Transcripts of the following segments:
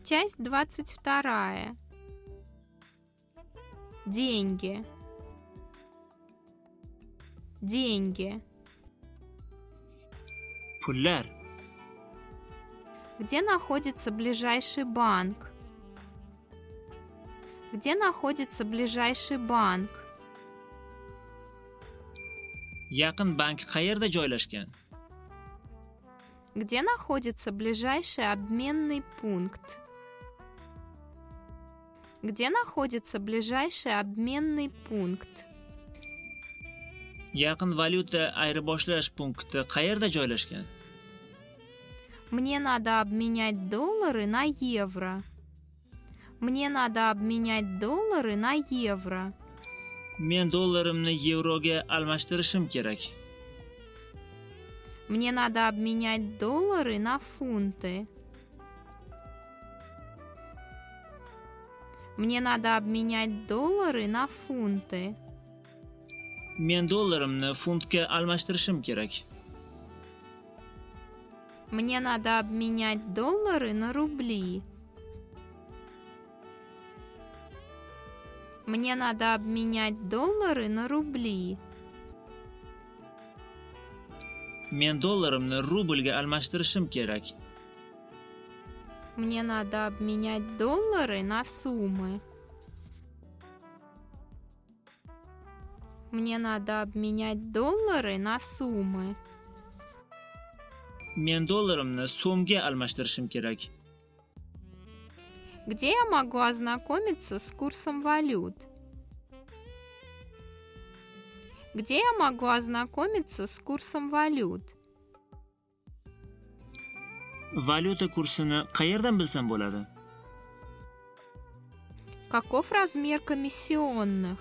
Часть 22. Деньги. Деньги. Pullar. Где находится ближайший банк? Где находится ближайший банк? Yaqin bank qayerda joylashgan? Где находится ближайший обменный пункт? Где находится ближайший обменный пункт? Yaqin valyuta ayirboshlash punkti qayerda joylashgan? Мне надо обменять доллары на евро. Мне надо обменять доллары на евро. Men dollarimni yevroga almashtirishim kerak. Мне надо обменять доллары на фунты. Мне надо обменять доллары на фунты. Men dollarimni funtga almashtirishim kerak. Мне надо обменять доллары на рубли. Мне надо обменять доллары на рубли. Men dollarimni rublga almashtirishim kerak. Мне надо обменять доллары на суммы. Мне надо обменять доллары на суммы. Men dollarimni so'mga almashtirishim kerak. Где я могу ознакомиться с курсом валют? Где я могу ознакомиться с курсом валют? Valyuta kursini qayerdan bilsam bo'ladi? Каков размер комиссионных?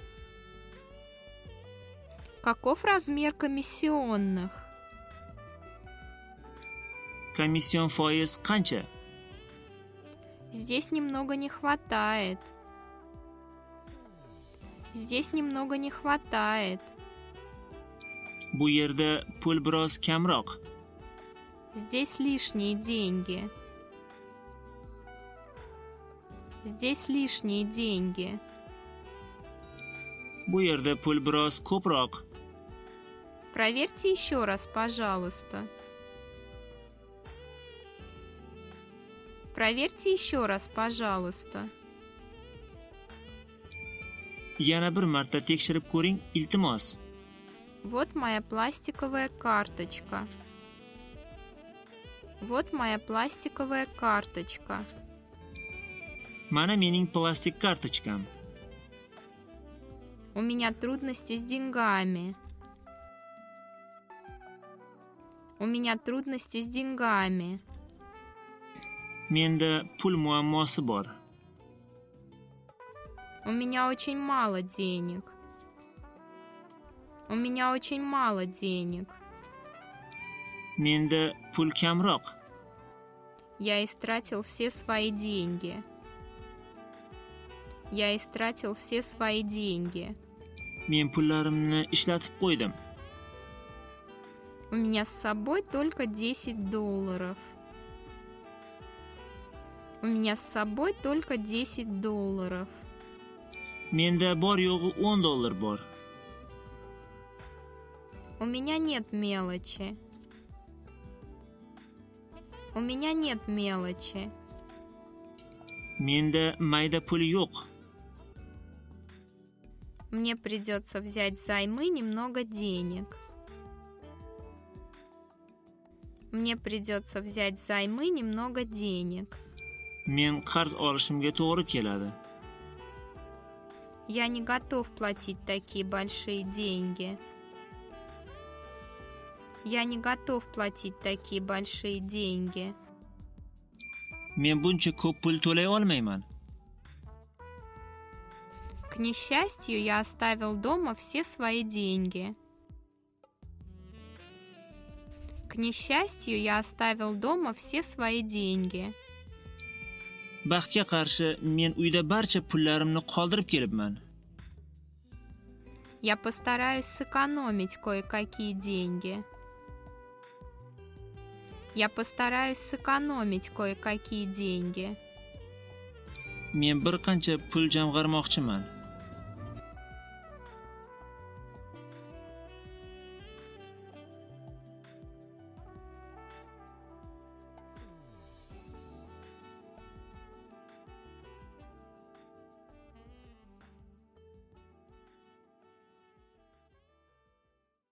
Каков размер комиссионных? Komission foiz qancha? Здесь немного не хватает. Здесь немного не хватает. Bu yerda pul biroz kamroq. Здесь лишние деньги. Здесь лишние деньги. Bu yerda pul biroz ko'proq. Проверьте еще раз, пожалуйста. Проверьте еще раз, пожалуйста. Yana bir marta tekshirib ko'ring, iltimos. Вот моя пластиковая карточка. Вот моя пластиковая карточка. Mana mening plastik kartochkam. У меня трудности с деньгами. У меня трудности с деньгами. Menda pul muammosi bor. У меня очень мало денег. У меня очень мало денег. Menda pul kamroq. Я истратил все свои деньги. Я истратил все свои деньги. Men pullarimni ishlatib qo'ydim. У меня с собой только $10. У меня с собой только $10. Menda bor yo'g'i $10 bor. У меня нет мелочи. У меня нет мелочи. Menda mayda pul yo'q. Мне придется взять взаймы немного денег. Мне придется взять взаймы немного денег. Men qarz olishimga to'g'ri keladi. Я не готов платить такие большие деньги. Я не готов платить такие большие деньги. Men buncha ko'p pul to'lay olmayman. К несчастью, я оставил дома все свои деньги. К несчастью, я оставил дома все свои деньги. Baxtga qarshi, men uyda barcha pullarimni qoldirib kelibman. Я постараюсь сэкономить кое-какие деньги. Я постараюсь сэкономить кое-какие деньги. Men bir qancha pul jamg'armoqchiman.